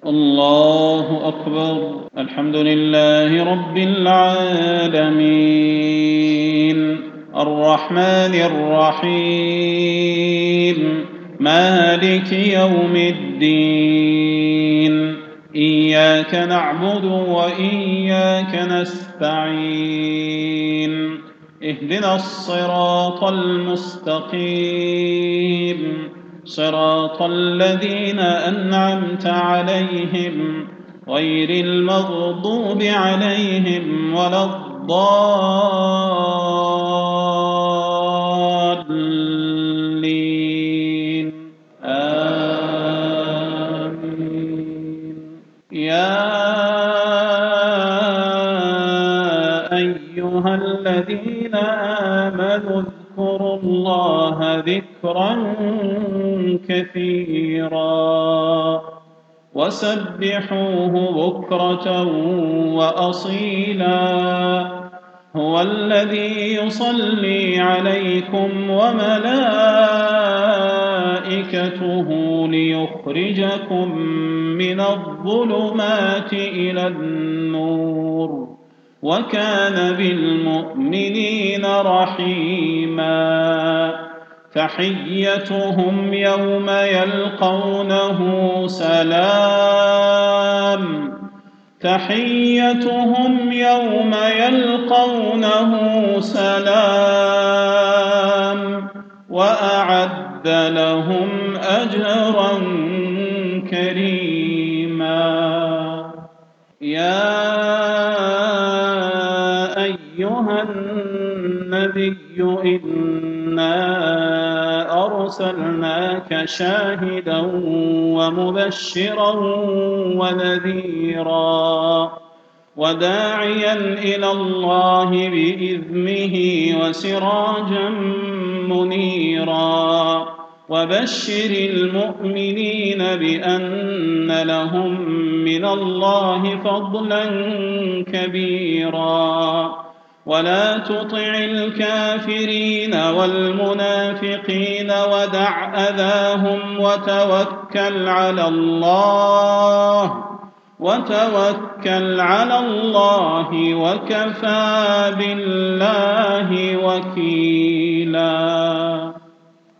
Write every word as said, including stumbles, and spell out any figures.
الله أكبر. الحمد لله رب العالمين الرحمن الرحيم مالك يوم الدين إياك نعبد وإياك نستعين اهدنا الصراط المستقيم صراط الذين أنعمت عليهم غير المغضوب عليهم ولا الضالين آمين. يا أيها الذين آمنوا اذكروا الله ذكرا كثيرا وسبحوه بكرة وأصيلا هو الذي يصلي عليكم وملائكته ليخرجكم من الظلمات إلى النور وكان بالمؤمنين رحيما. تحيتهم يوم يلقونه سلام تحيتهم يوم يلقونه سلام وأعد لهم أجرا كريما. يا أيها النبي إنا أرسلناك شاهدا ومبشرا ونذيرا وداعيا إلى الله بإذنه وسراجا منيرا وبشر المؤمنين بأن لهم من الله فضلا كبيرا ولا تطع الكافرين والمنافقين ودع أذاهم وتوكل على الله وتوكل على الله وكفى بالله وكيلا.